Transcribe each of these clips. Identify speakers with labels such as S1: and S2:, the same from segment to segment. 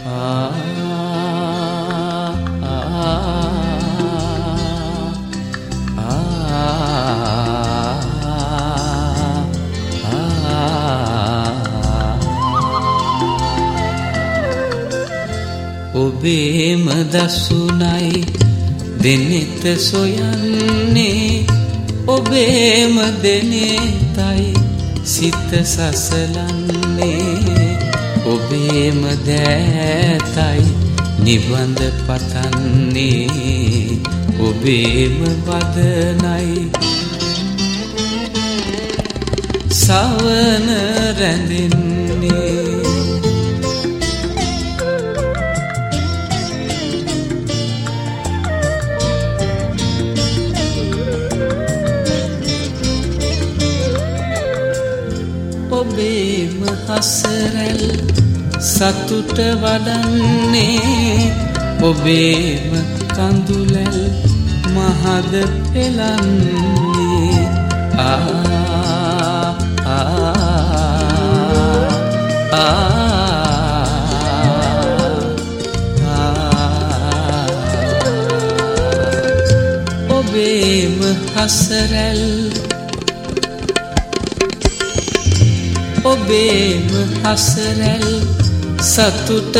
S1: ඔබේම දසුනයි දෙනෙත සොයන්නේ ඔබේම දෙනෙතයි සිත සසලන්නේ ඔබේම දෑතයි නිබඳ පතන්නේ ඔබේම වදනයි සවන රැඳෙන්නේ ඔබේම හසරැල් සතුට වඩන්නේ ඔබේම කඳුලැල් මහද පෙලන්නේ ඔබේම හසරැල් ඔබේම හසරැල් සතුට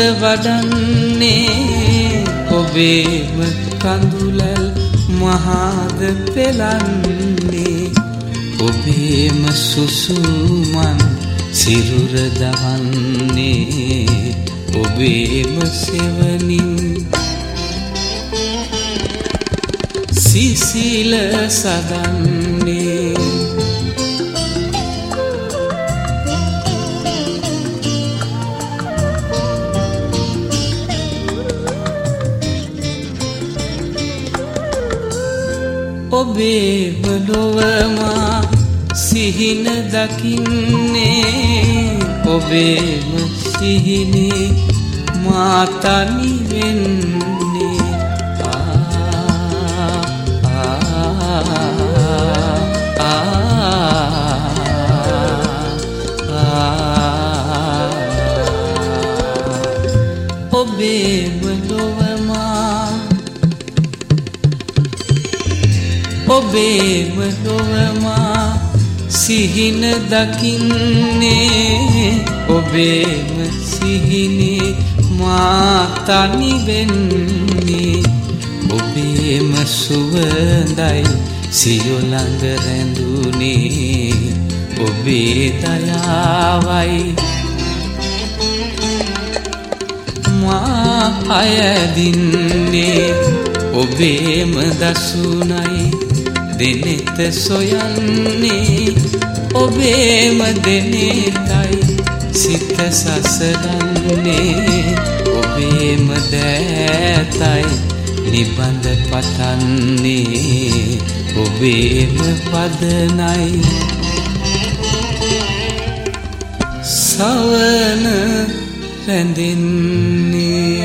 S1: වඩන්නේ ඔබේම කඳුලැල් මහද පෙලන්නේ ඔබේම සුසුමන් සිරුර දවන්නේ ඔබේම සෙවනින් සිසිල සදන්නේ ඔබේම ලොවමා සිහින දකින්නේ ඔබේම සිහිනේ මා තනි වෙන්නේ ඔබේම ලොවමා ඔබේම ලොවමා සිහින දකින්නේ ඔබේම සිහිනේ මා තනි වෙන්නේ ඔබේම සුවඳයි සියොළඟ රැඳුනේ ඔබේ දයාවයි මා අයදින්නේ ඔබේම දසුනයි දෙනෙත සොයන්නේ ඔබේම දෙනෙතයි සිත සසලන්නේ ඔබේම දෑතයි නිබඳ පතන්නේ ඔබේම පදනයි සවන රැඳෙන්නේ